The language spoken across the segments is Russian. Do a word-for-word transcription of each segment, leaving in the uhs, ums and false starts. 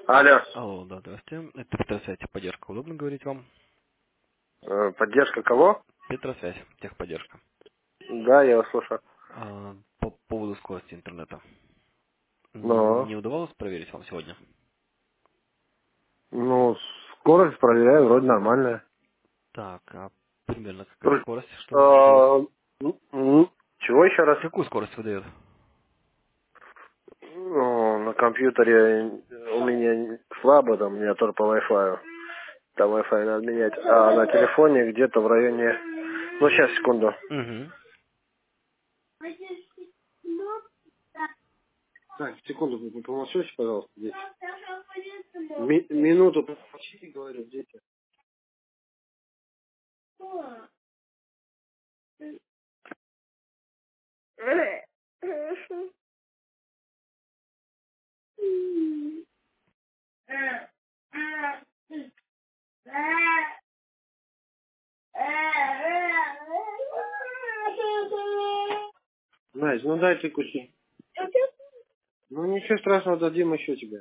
Алло. Алло, да, здравствуйте. Это Петросвязь, техподдержка. Удобно говорить вам? Э, Поддержка кого? Петросвязь, техподдержка. Да, я вас слушаю. А, по поводу скорости интернета. Ну, Не удавалось проверить вам сегодня? ну, скорость проверяю, вроде нормальная. Так, а примерно какая Вроде, скорость, что выдает? э, м, м, Чего еще раз? Какую скорость выдает? Ну, на компьютере у меня слабо, там, у меня только по Wi-Fi. Там Wi-Fi надо менять. А на телефоне где-то в районе... Ну, сейчас, секунду. Угу. Так, секунду, вы помолчите, пожалуйста, здесь. Ми- минуту помолчите, говорю, дети. Настя, ну дай ты куси. Ну ничего страшного, дадим еще тебе.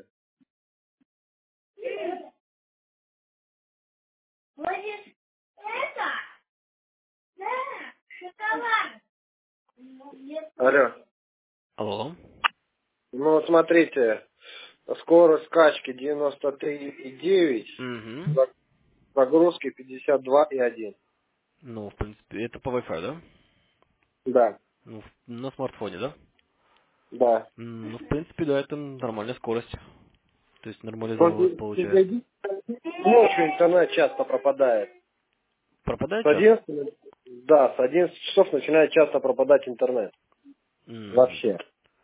Алло. Алло. Ну вот смотрите, скорость скачки девяносто три и девять, Угу. загрузки пятьдесят два и один. Ну, в принципе, это по Wi-Fi, да? Да, Ну, в- на смартфоне, да? да. М, Ну, в принципе, да, это нормальная скорость. То есть Только нормализовывает, получается. ночью интернет часто пропадает. С Пропадает часто? одиннадцати, да, с одиннадцати часов начинает часто пропадать интернет. Мгм. Вообще.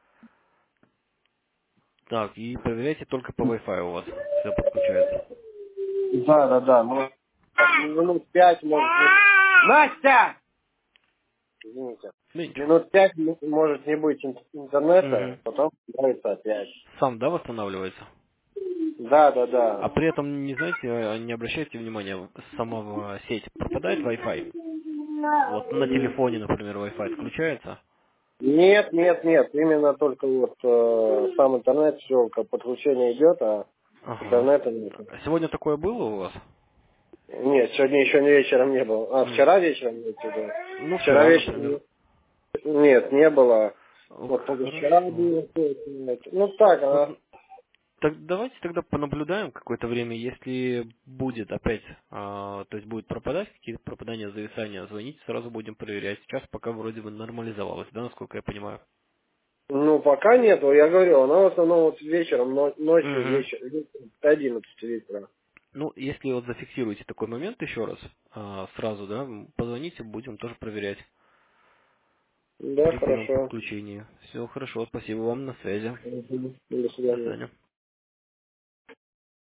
Так, и проверяйте только по Wi-Fi у вас. Все подключается. Да, да, да. Ну, минут пять может быть. Настя! Извините. Ну, ничего. Минут пять м- может не быть ин- интернета, Мгм. потом появится опять. Сам, да, восстанавливается? Да, да, А да. при этом, не знаете, э, не обращайте внимания, сама в сеть пропадает Wi-Fi? Вот на телефоне, например, Wi-Fi отключается? Нет, нет, нет. Именно только вот э, сам интернет, все, как подключение идет, а Ага. интернета нет. А сегодня такое было у вас? Нет, сегодня еще не вечером не было. А, М. вчера вечером, имеете в виду? Ну, Вчера вчера, вечером например. нет, не было. Ох, Вот позавчера хорошо. было. Нет. Ну так, Вот, а. так давайте тогда понаблюдаем какое-то время, если будет опять, а, то есть будет пропадать, какие-то пропадания, зависания, звоните, сразу будем проверять. Сейчас пока вроде бы нормализовалось, да, насколько я понимаю? Ну, пока нету, я говорю, она в основном вот вечером, но- ночью, Угу. вечер, вечером, до одиннадцати вечера. Ну, если вот зафиксируете такой момент еще раз, а, сразу, да, м, позвоните, будем тоже проверять Да, при первом хорошо. подключении. Все хорошо, спасибо вам, на связи. Мгм. До До свидания. свидания.